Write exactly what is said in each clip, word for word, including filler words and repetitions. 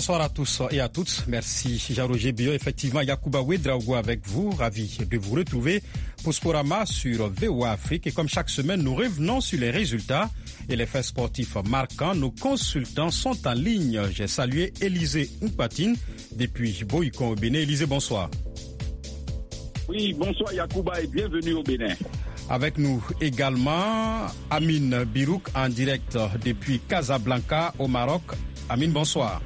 Bonsoir à tous et à toutes. Merci Jean-Roger Bio. Effectivement, Yacouba Ouedraogo avec vous. Ravi de vous retrouver pour Sporama sur V O A Afrique. Et comme chaque semaine, nous revenons sur les résultats et les faits sportifs marquants. Nos consultants sont en ligne. J'ai salué Élisée Oupatine depuis Boïkon au Bénin. Élisée, bonsoir. Oui, bonsoir Yacouba et bienvenue au Bénin. Avec nous également Amine Birouk en direct depuis Casablanca au Maroc. Amine, bonsoir.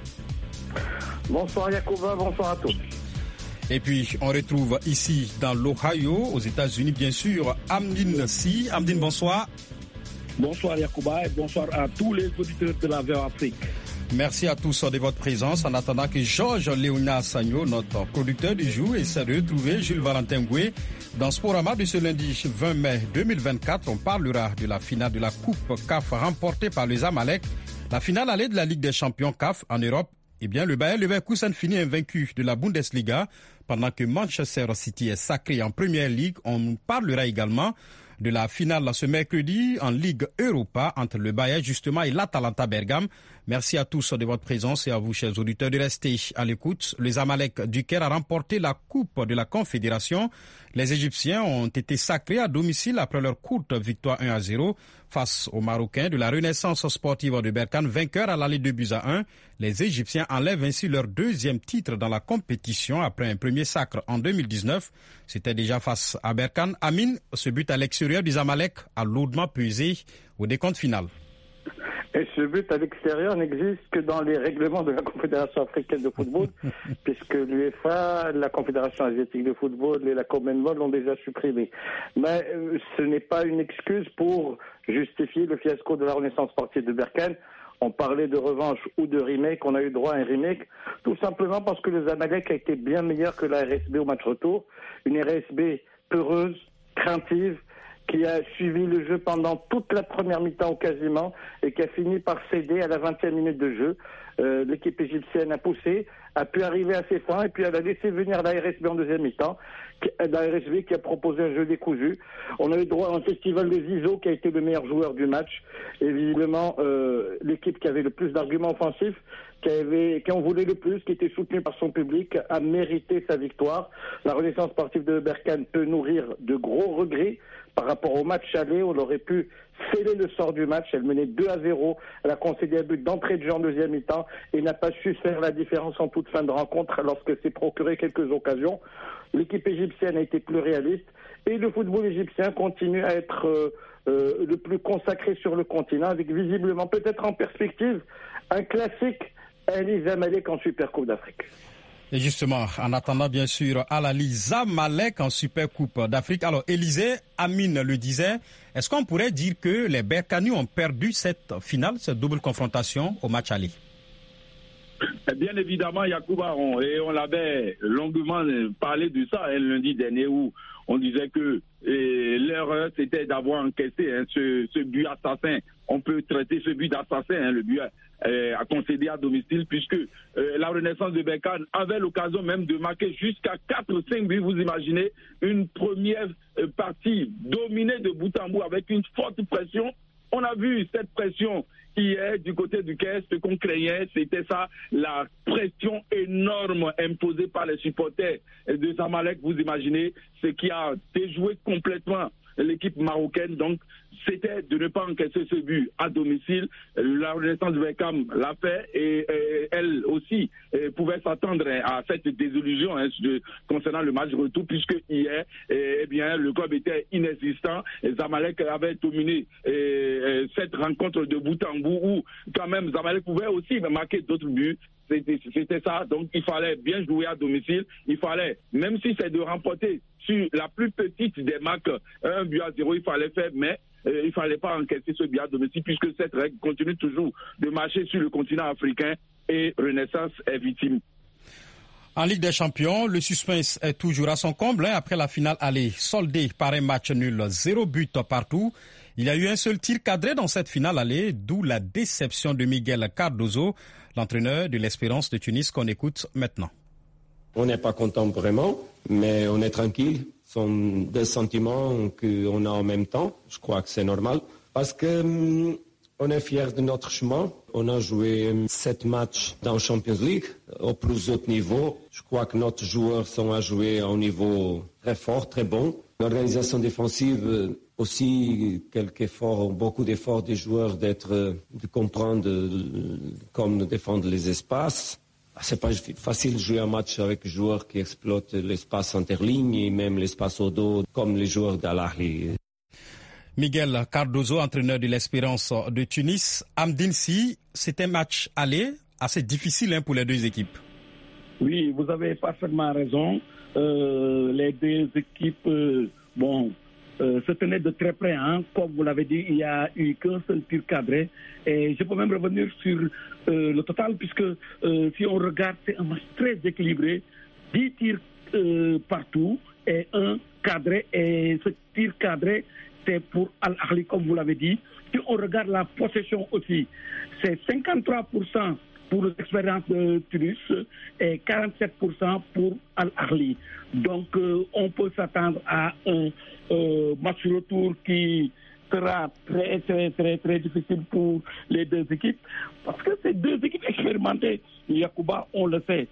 Bonsoir Yacouba, bonsoir à tous. Et puis on retrouve ici dans l'Ohio, aux États-Unis bien sûr, Amdine Si. Amdine, bonsoir. Bonsoir Yacouba et bonsoir à tous les auditeurs de la V O A Afrique. Merci à tous de votre présence en attendant que Georges Léonard Sagno, notre producteur du jour, essaie de retrouver Jules Valentin Goué. Dans Sporama de ce lundi vingt mai deux mille vingt-quatre, on parlera de la finale de la Coupe C A F remportée par les Zamalek. La finale allée de la Ligue des champions C A F en Europe. Eh bien, le Bayer Leverkusen finit invaincu de la Bundesliga pendant que Manchester City est sacré en Premier League. On parlera également de la finale ce mercredi en Ligue Europa entre le Bayer justement et l'Atalanta Bergame. Merci à tous de votre présence et à vous, chers auditeurs, de rester à l'écoute. Les Zamalek du Caire a remporté la Coupe de la Confédération. Les Égyptiens ont été sacrés à domicile après leur courte victoire un à zéro face aux Marocains de la Renaissance sportive de Berkane, vainqueurs à l'aller deux buts à un. Les Égyptiens enlèvent ainsi leur deuxième titre dans la compétition après un premier sacre en deux mille dix-neuf. C'était déjà face à Berkane. Amine, ce but à l'extérieur du Zamalek a lourdement pesé au décompte final. Et ce but à l'extérieur n'existe que dans les règlements de la Confédération africaine de football, puisque l'UEFA, la Confédération asiatique de football et la Commonwealth l'ont déjà supprimé. Mais euh, ce n'est pas une excuse pour justifier le fiasco de la Renaissance sportive de Berkane. On parlait de revanche ou de remake, on a eu droit à un remake, tout simplement parce que le Zamalek a été bien meilleur que la R S B au match retour. Une R S B peureuse, craintive, qui a suivi le jeu pendant toute la première mi-temps ou quasiment, et qui a fini par céder à la vingtième minute de jeu. Euh, l'équipe égyptienne a poussé, a pu arriver à ses fins, et puis elle a laissé venir la R S B en deuxième mi-temps, la R S B qui a proposé un jeu décousu. On a eu droit à un festival de Zizou qui a été le meilleur joueur du match, et visiblement euh, l'équipe qui avait le plus d'arguments offensifs, qui, avait, qui en voulait le plus, qui était soutenue par son public, a mérité sa victoire. La Renaissance sportive de Berkane peut nourrir de gros regrets par rapport au match aller. On aurait pu sceller le sort du match. Elle menait deux à zéro. Elle a concédé un but d'entrée de jeu en deuxième mi-temps et n'a pas su faire la différence en toute fin de rencontre lorsque s'est procuré quelques occasions. L'équipe égyptienne a été plus réaliste et le football égyptien continue à être euh, euh, le plus consacré sur le continent, avec visiblement, peut-être en perspective, un classique Ali Zamalek en Supercoupe d'Afrique. Et justement, en attendant bien sûr Al-Ahly Zamalek en Supercoupe d'Afrique. Alors Élisée, Amine le disait, est-ce qu'on pourrait dire que les Berkane ont perdu cette finale, cette double confrontation au match aller? Bien évidemment, Yacouba, on, et on l'avait longuement parlé de ça hein, lundi dernier où on disait que l'erreur c'était d'avoir encaissé hein, ce, ce but assassin. On peut traiter ce but d'assassin, hein, le but euh, à concéder à domicile, puisque euh, la Renaissance de Berkane avait l'occasion même de marquer jusqu'à quatre ou cinq buts. Vous imaginez une première euh, partie dominée de bout en bout avec une forte pression. On a vu cette pression hier du côté du Caire. Ce qu'on craignait, c'était ça, la pression énorme imposée par les supporters de Zamalek. Vous imaginez ce qui a déjoué complètement l'équipe marocaine. Donc, c'était de ne pas encaisser ce but à domicile. La Renaissance de Berkane l'a fait et, et elle aussi et pouvait s'attendre à cette désillusion hein, de, concernant le match retour, puisque hier, et, eh bien, le club était inexistant. Et Zamalek avait dominé et, et cette rencontre de bout en bout où, quand même, Zamalek pouvait aussi marquer d'autres buts. C'était, c'était ça, donc il fallait bien jouer à domicile, il fallait, même si c'est de remporter sur la plus petite des marques, un but à zéro, il fallait faire, mais euh, il ne fallait pas encaisser ce but à domicile, puisque cette règle continue toujours de marcher sur le continent africain et Renaissance est victime. En Ligue des Champions, le suspense est toujours à son comble hein, après la finale aller soldée par un match nul, zéro but partout. Il y a eu un seul tir cadré dans cette finale aller, d'où la déception de Miguel Cardozo, l'entraîneur de l'Espérance de Tunis qu'on écoute maintenant. On n'est pas content vraiment, mais on est tranquille. Ce sont des sentiments qu'on a en même temps. Je crois que c'est normal parce que hum, on est fiers de notre chemin. On a joué sept matchs dans Champions League au plus haut niveau. Je crois que nos joueurs sont à jouer à un niveau très fort, très bon. L'organisation défensive aussi, quelques efforts, beaucoup d'efforts des joueurs d'être, de comprendre comment défendre les espaces. C'est pas facile de jouer un match avec des joueurs qui exploitent l'espace interligne et même l'espace au dos, comme les joueurs d'Al Ahly. Miguel Cardozo, entraîneur de l'Espérance de Tunis. Amdine Sy, c'est un match aller assez difficile hein, pour les deux équipes. Oui, vous avez parfaitement raison. Euh, les deux équipes, euh, bon, euh, se tenaient de très près. Hein. Comme vous l'avez dit, il n'y a eu qu'un seul tir cadré. Et je peux même revenir sur euh, le total, puisque euh, si on regarde, c'est un match très équilibré. dix tirs euh, partout et un cadré. Et ce tir cadré, c'est pour Al Ahly, comme vous l'avez dit. Si on regarde la possession aussi, c'est cinquante-trois pour cent pour l'expérience de Tunis et quarante-sept pour cent pour Al Ahly. Donc, euh, on peut s'attendre à un euh, match retour qui sera très, très, très, très difficile pour les deux équipes. Parce que ces deux équipes expérimentées, Yacouba, on le sait.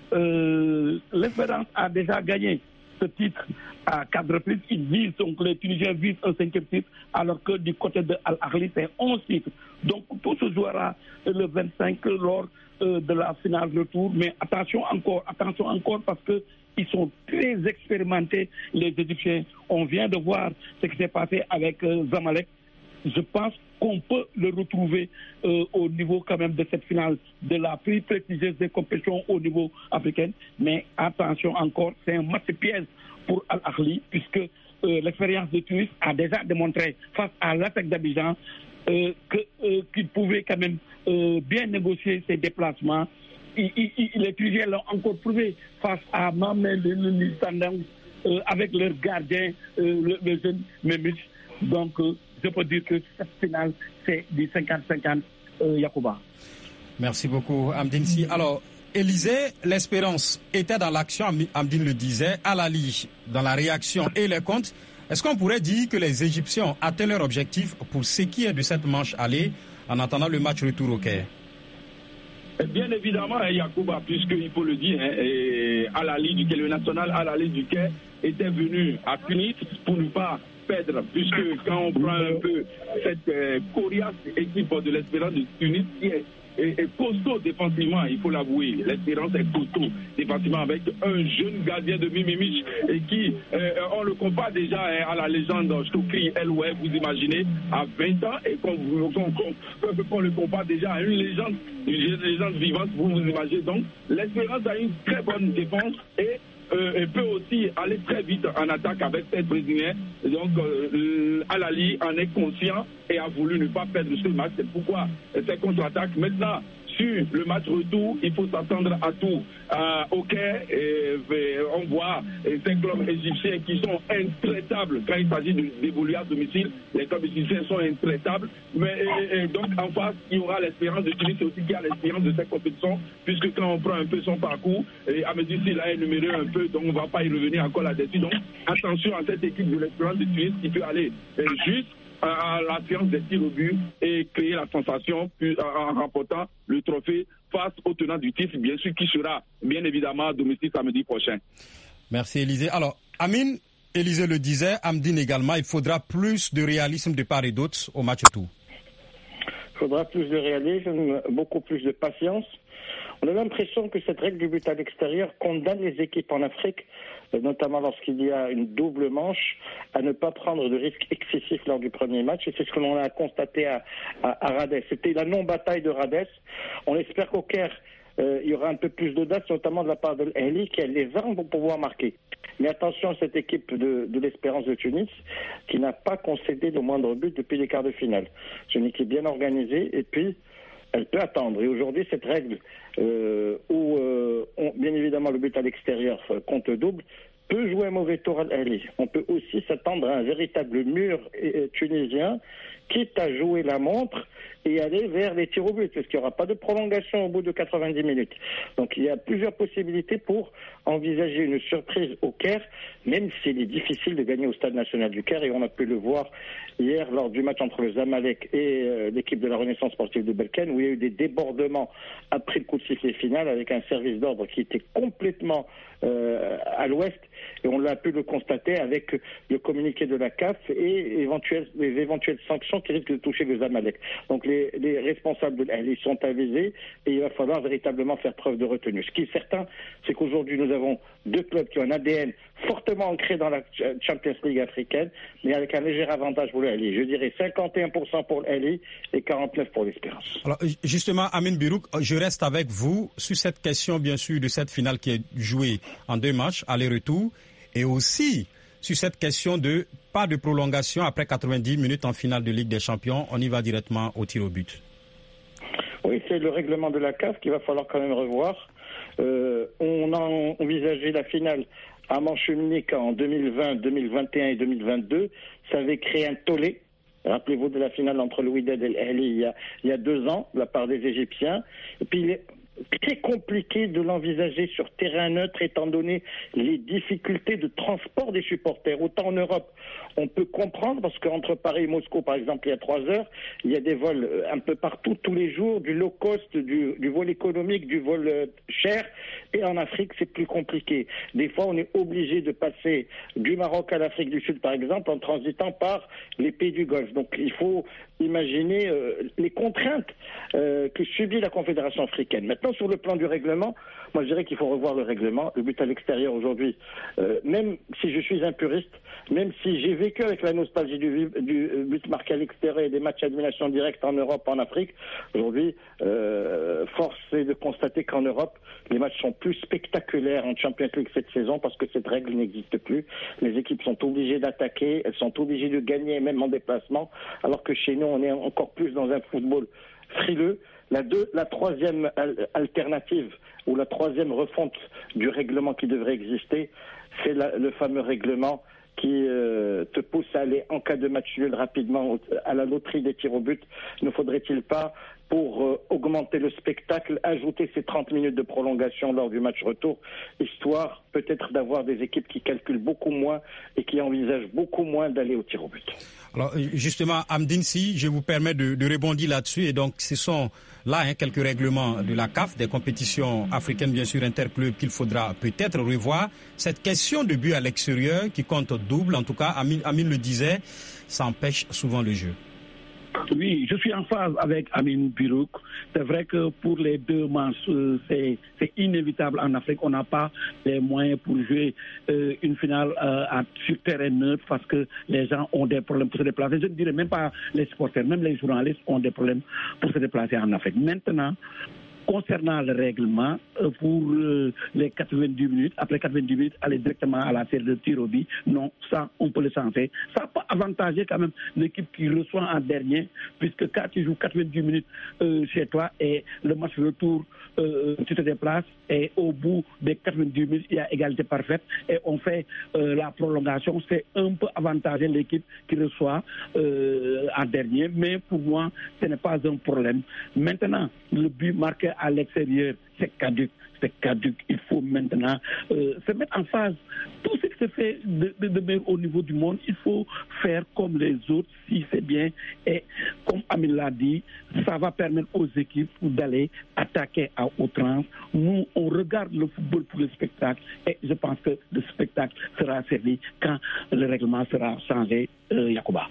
Euh, L'Espérance a déjà gagné ce titre à quatre reprises. Ils visent, donc les Tunisiens visent un cinquième titre, alors que du côté de Al Ahly, c'est onze titres. Donc tout se jouera le vingt-cinq lors euh, de la finale retour. Mais attention encore, attention encore, parce que ils sont très expérimentés, les Égyptiens. On vient de voir ce qui s'est passé avec euh, Zamalek. Je pense qu'on peut le retrouver euh, au niveau quand même de cette finale de la plus prestigieuse des compétitions au niveau africain. Mais attention encore, c'est un match piège pour Al Ahly, puisque euh, l'expérience de Tunis a déjà démontré face à l'A S E C d'Abidjan euh, que, euh, qu'il pouvait quand même euh, bien négocier ses déplacements. Il, il, il, les Tunisiens l'ont encore prouvé face à Mamel Tandang euh, avec leur gardien, euh, le, le jeune Memich. Donc, euh, je peux dire que cette finale, c'est du cinquante cinquante, euh, Yacouba. Merci beaucoup, Amdine Sy. Alors, Élysée, l'Espérance était dans l'action, Amdine le disait, Al Ahly dans la réaction et les comptes. Est-ce qu'on pourrait dire que les Égyptiens ont atteint leur objectif pour ce qui est de cette manche aller en attendant le match retour au Caire? Bien évidemment, Yacouba, puisqu'il faut le dire, hein, et Al Ahly du Caire, le national Al Ahly du Caire était venu à Tunis pour ne pas perdre, puisque quand on prend un peu cette euh, coriace équipe de l'Espérance de Tunis qui est, est, est costaud défensivement, il faut l'avouer, l'Espérance est costaud défensivement avec un jeune gardien de Mimimich et qui, euh, on le compare déjà hein, à la légende Choukri El Oued, vous imaginez, à vingt ans, et qu'on, qu'on, qu'on, qu'on le compare déjà à une légende, une légende vivante, vous vous imaginez. Donc l'Espérance a une très bonne défense et Euh, elle peut aussi aller très vite en attaque avec cette Brésilien. Donc, euh, Al Ahly en est conscient et a voulu ne pas perdre ce match. C'est pourquoi c'est contre-attaque. Maintenant, sur le match retour, il faut s'attendre à tout. Euh, ok, et, et on voit et ces clubs égyptiens qui sont intraitables quand il s'agit d'évoluer à domicile. Les clubs égyptiens sont intraitables. Mais et, et donc en face, il y aura l'Espérance de Tunis aussi qui a l'Espérance de cette compétition, puisque quand on prend un peu son parcours, et Amédis il a énuméré un peu, donc on ne va pas y revenir encore là-dessus. Donc attention à cette équipe de l'Espérance de Tunis qui peut aller euh, juste à la séance des tirs au but et créer la sensation en remportant le trophée face au tenant du titre, bien sûr, qui sera bien évidemment à domicile samedi prochain. Merci Élysée. Alors, Amine, Élysée le disait, Amdine également, il faudra plus de réalisme de part et d'autre au match retour. Il faudra plus de réalisme, beaucoup plus de patience. On a l'impression que cette règle du but à l'extérieur condamne les équipes en Afrique, notamment lorsqu'il y a une double manche, à ne pas prendre de risques excessifs lors du premier match. Et c'est ce que l'on a constaté à, à, à Radès. C'était la non-bataille de Radès. On espère qu'au Caire, euh, il y aura un peu plus d'audace, notamment de la part de l'Ahly, qui a les armes pour pouvoir marquer. Mais attention à cette équipe de, de l'Espérance de Tunis, qui n'a pas concédé le moindre but depuis les quarts de finale. C'est une équipe bien organisée, et puis elle peut attendre. Et aujourd'hui, cette règle euh, où, euh, on, bien évidemment, le but à l'extérieur compte double, peut jouer un mauvais tour à l'Ali. On peut aussi s'attendre à un véritable mur tunisien, quitte à jouer la montre et aller vers les tirs au but, parce qu'il n'y aura pas de prolongation au bout de quatre-vingt-dix minutes. Donc il y a plusieurs possibilités pour envisager une surprise au Caire, même s'il est difficile de gagner au Stade national du Caire, et on a pu le voir hier lors du match entre le Zamalek et euh, l'équipe de la Renaissance sportive de Berkane, où il y a eu des débordements après le coup de sifflet final, avec un service d'ordre qui était complètement euh, à l'ouest, et on l'a pu le constater avec le communiqué de la C A F et éventuelles, les éventuelles sanctions qui risquent de toucher le Zamalek. Donc les, les responsables de l'Ali sont avisés, et il va falloir véritablement faire preuve de retenue. Ce qui est certain, c'est qu'aujourd'hui nous avons deux clubs qui ont un A D N fortement ancré dans la Champions League africaine, mais avec un léger avantage pour l'Ali. Je dirais cinquante et un pour cent pour l'Ali et quarante-neuf pour pour l'Espérance. Alors justement, Amine Birouk, je reste avec vous sur cette question, bien sûr, de cette finale qui est jouée en deux matchs, aller-retour, et aussi sur cette question de pas de prolongation après quatre-vingt-dix minutes en finale de Ligue des Champions. On y va directement au tir au but. Oui, c'est le règlement de la C A F qu'il va falloir quand même revoir. Euh, on a envisagé la finale à manche unique en deux mille vingt, deux mille vingt et un et deux mille vingt-deux. Ça avait créé un tollé. Rappelez-vous de la finale entre le Wydad et l'Ahli il y a, il y a deux ans, de la part des Égyptiens. Et puis il est très compliqué de l'envisager sur terrain neutre, étant donné les difficultés de transport des supporters. Autant en Europe, on peut comprendre, parce qu'entre Paris et Moscou, par exemple, il y a trois heures, il y a des vols un peu partout, tous les jours, du low cost, du, du vol économique, du vol euh, cher. Et en Afrique, c'est plus compliqué. Des fois, on est obligé de passer du Maroc à l'Afrique du Sud, par exemple, en transitant par les pays du Golfe. Donc, il faut imaginer euh, les contraintes euh, que subit la Confédération africaine. Maintenant, sur le plan du règlement, moi je dirais qu'il faut revoir le règlement. Le but à l'extérieur aujourd'hui, euh, même si je suis un puriste, même si j'ai vécu avec la nostalgie du, du but marqué à l'extérieur et des matchs à élimination directe en Europe, en Afrique, aujourd'hui, euh, force est de constater qu'en Europe, les matchs sont plus spectaculaires en Champions League cette saison parce que cette règle n'existe plus. Les équipes sont obligées d'attaquer, elles sont obligées de gagner même en déplacement, alors que chez nous, on est encore plus dans un football frileux. La, deux, la troisième alternative ou la troisième refonte du règlement qui devrait exister, c'est la, le fameux règlement qui euh, te pousse à aller en cas de match nul rapidement à la loterie des tirs au but. Ne faudrait-il pas, pour euh, augmenter le spectacle, ajouter ces trente minutes de prolongation lors du match retour, histoire peut-être d'avoir des équipes qui calculent beaucoup moins et qui envisagent beaucoup moins d'aller au tir au but. Alors justement, Amdine, si je vous permets de, de rebondir là-dessus, et donc ce sont là hein, quelques règlements de la C A F, des compétitions africaines bien sûr interclubs qu'il faudra peut-être revoir. Cette question de but à l'extérieur qui compte double, en tout cas, Amine, Amine le disait, ça empêche souvent le jeu. Oui, je suis en phase avec Amine Birouk. C'est vrai que pour les deux matchs, euh, c'est, c'est inévitable en Afrique. On n'a pas les moyens pour jouer euh, une finale euh, à, sur terrain neutre parce que les gens ont des problèmes pour se déplacer. Je ne dirais même pas les supporters, même les journalistes ont des problèmes pour se déplacer en Afrique. Maintenant, concernant le règlement, euh, pour euh, les quatre-vingt-dix minutes, après quatre-vingt-dix minutes, aller directement à la série de tir au but, non, ça, on peut le changer. Ça peut avantager quand même l'équipe qui reçoit en dernier, puisque quand tu joues quatre-vingt-dix minutes euh, chez toi et le match retour, euh, tu te déplaces et au bout des quatre-vingt-dix minutes, il y a égalité parfaite et on fait euh, la prolongation. C'est un peu avantager l'équipe qui reçoit euh, en dernier, mais pour moi, ce n'est pas un problème. Maintenant, le but marqué à l'extérieur, c'est caduc, c'est caduc. Il faut maintenant euh, se mettre en phase. Tout ce qui se fait de, de, de meilleur au niveau du monde, il faut faire comme les autres, si c'est bien. Et comme Amine l'a dit, ça va permettre aux équipes d'aller attaquer à outrance. Nous, on regarde le football pour le spectacle et je pense que le spectacle sera servi quand le règlement sera changé, euh, Yacouba.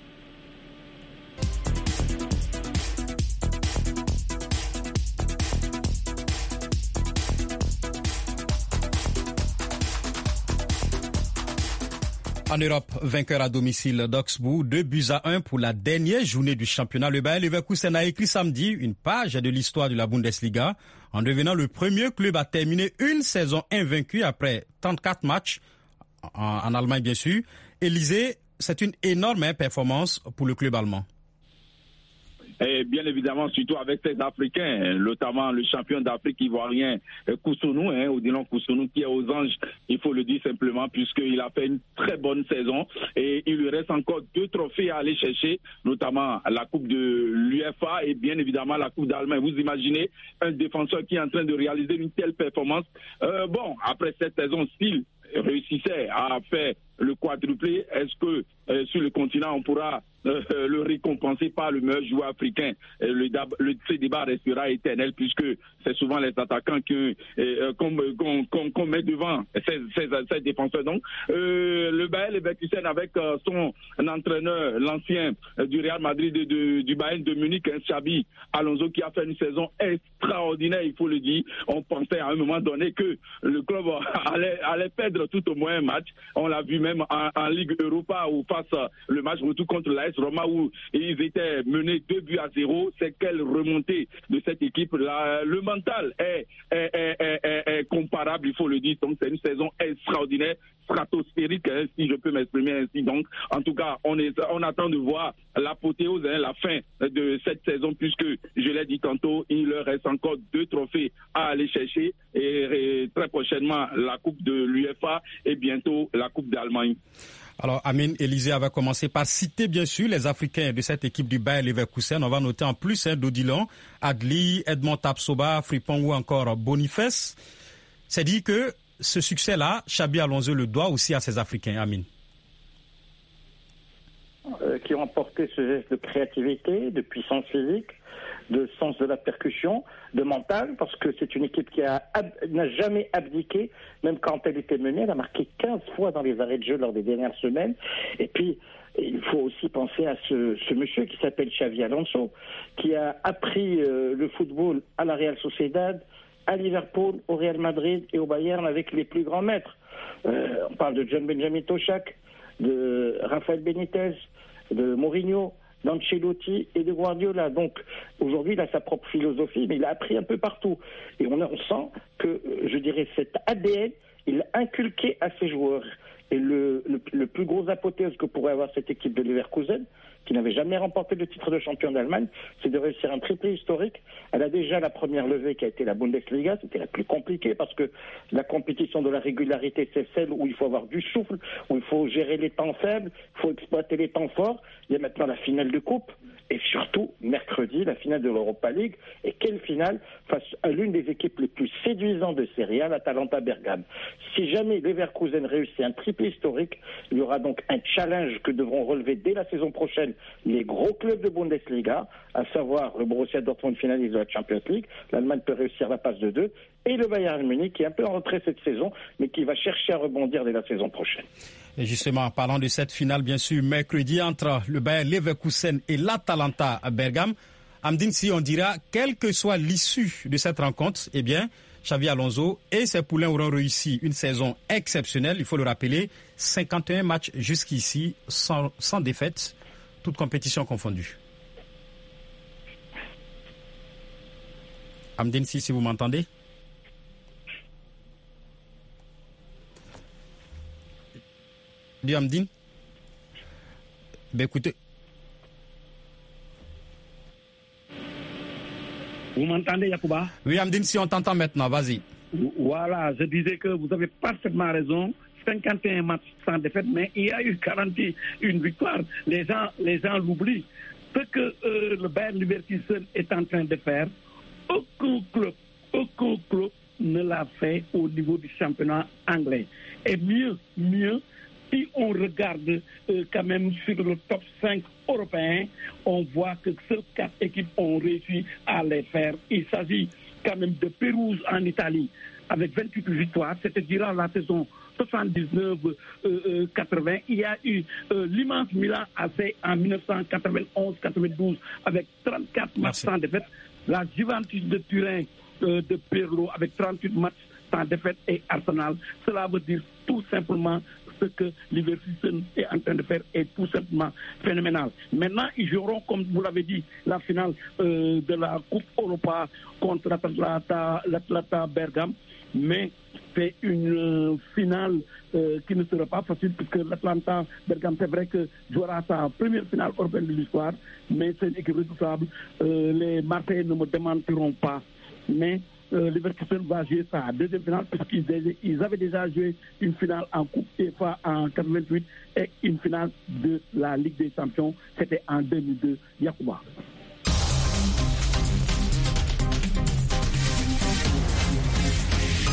En Europe, vainqueur à domicile d'Augsbourg, deux buts à un pour la dernière journée du championnat. Le Bayer Leverkusen a écrit samedi une page de l'histoire de la Bundesliga en devenant le premier club à terminer une saison invaincue après trente-quatre matchs en, en Allemagne bien sûr. Élysée, c'est une énorme performance pour le club allemand. et bien évidemment surtout avec ces Africains, notamment le champion d'Afrique ivoirien Koussounou, hein, Odilon Koussounou, qui est aux anges, il faut le dire simplement, puisqu'il a fait une très bonne saison et il lui reste encore deux trophées à aller chercher, notamment la Coupe de l'U E F A et bien évidemment la Coupe d'Allemagne. Vous imaginez un défenseur qui est en train de réaliser une telle performance. Euh, bon, après cette saison, s'il réussissait à faire le quadruplé, est-ce que euh, sur le continent on pourra euh, le récompenser par le meilleur joueur africain? euh, le, le, Ce débat restera éternel puisque c'est souvent les attaquants que, euh, qu'on, qu'on, qu'on, qu'on met devant ces, ces, ces défenseurs. Donc euh, le Bayer Leverkusen avec euh, son entraîneur, l'ancien euh, du Real Madrid de, de, du Bayern de Munich, hein, Xabi Alonso, qui a fait une saison extraordinaire, il faut le dire. On pensait à un moment donné que le club allait, allait perdre tout au moins un match. On l'a vu même en, en Ligue Europa où face le match retour contre l'A S Roma où ils étaient menés deux buts à zéro. C'est quelle remontée de cette équipe. La, le mental est, est, est, est, est, est comparable, il faut le dire. Donc c'est une saison extraordinaire, stratosphérique, hein, si je peux m'exprimer ainsi. Donc en tout cas, on, est, on attend de voir l'apothéose, hein, la fin de cette saison, puisque je l'ai dit tantôt, il leur reste encore deux trophées à aller chercher et, et très prochainement la Coupe de l'U E F A et bientôt la Coupe d'Allemagne. Alors, Amine Élisée avait commencé par citer bien sûr les Africains de cette équipe du Bayer Leverkusen. On va noter en plus hein, Dodilon, Adli, Edmond Tapsoba, Frimpong ou encore Boniface. C'est dit que ce succès-là, Xabi Alonso le doit aussi à ces Africains, Amine. Euh, qui ont apporté ce geste de créativité, de puissance physique, de sens de la percussion, de mental, parce que c'est une équipe qui a ab- n'a jamais abdiqué, même quand elle était menée. Elle a marqué quinze fois dans les arrêts de jeu lors des dernières semaines. Et puis, il faut aussi penser à ce, ce monsieur qui s'appelle Xabi Alonso, qui a appris euh, le football à la Real Sociedad, à Liverpool, au Real Madrid et au Bayern avec les plus grands maîtres. Euh, on parle de John Benjamin Toshak, de Rafael Benitez, de Mourinho, d'Ancelotti et de Guardiola. Donc aujourd'hui, il a sa propre philosophie, mais il a appris un peu partout. Et on, on sent que, je dirais, cet A D N, il l'a inculqué à ses joueurs. Et le, le, le plus gros apothéose que pourrait avoir cette équipe de Leverkusen, qui n'avait jamais remporté le titre de champion d'Allemagne, c'est de réussir un triplé historique. Elle a déjà la première levée qui a été la Bundesliga, c'était la plus compliquée parce que la compétition de la régularité, c'est celle où il faut avoir du souffle, où il faut gérer les temps faibles, il faut exploiter les temps forts. Il y a maintenant la finale de coupe et surtout, mercredi, la finale de l'Europa League. Et quelle finale face à l'une des équipes les plus séduisantes de Serie A, l'Atalanta Bergame. Si jamais Leverkusen réussit un triplé historique, il y aura donc un challenge que devront relever dès la saison prochaine les gros clubs de Bundesliga, à savoir le Borussia Dortmund finaliste de la Champions League, l'Allemagne peut réussir la passe de deux, et le Bayern Munich qui est un peu en retrait cette saison, mais qui va chercher à rebondir dès la saison prochaine. Et justement, en parlant de cette finale, bien sûr, mercredi entre le Bayer Leverkusen et l'Atalanta à Bergame, Amdine, si on dira, quelle que soit l'issue de cette rencontre, eh bien, Xabi Alonso et ses poulains auront réussi une saison exceptionnelle, il faut le rappeler, cinquante et un matchs jusqu'ici sans, sans défaite, toutes compétitions confondues. Amdine, si, si vous m'entendez. Dis Amdine. Ben écoutez. Vous m'entendez, Yacouba? Oui, Amdine, si on t'entend maintenant, vas-y. Voilà, je disais que vous avez parfaitement raison. cinquante et un matchs sans défaite, mais il y a eu quarante et une victoires. Les gens, les gens l'oublient. Ce que euh, le Bayer Leverkusen est en train de faire, aucun club, aucun club ne l'a fait au niveau du championnat anglais. Et mieux, mieux, si on regarde euh, quand même sur le top cinq européen, on voit que seules quatre équipes ont réussi à les faire. Il s'agit quand même de Pérouse en Italie, avec vingt-huit victoires. C'était durant la saison soixante-dix-neuf quatre-vingts. Il y a eu euh, l'immense Milan A C en dix-neuf cent quatre-vingt-onze quatre-vingt-douze avec trente-quatre matchs sans défaite. La Juventus de Turin euh, de Pirlo avec trente-huit matchs sans défaite et Arsenal. Cela veut dire tout simplement ce que Leverkusen est en train de faire est tout simplement phénoménal. Maintenant, ils joueront, comme vous l'avez dit, la finale euh, de la Coupe Europa contre l'Atlanta, l'Atlanta Bergame, mais c'est une euh, finale euh, qui ne sera pas facile puisque l'Atlanta Bergame, c'est vrai que jouera sa première finale européenne de l'histoire, mais c'est une équipe redoutable. Euh, les Marseillais ne me démentiront pas, mais euh, Leverkusen va jouer sa deuxième finale puisqu'ils ils avaient déjà joué une finale en Coupe UEFA en quatre-vingt-huit et une finale de la Ligue des Champions, c'était en deux mille deux. Yacouba.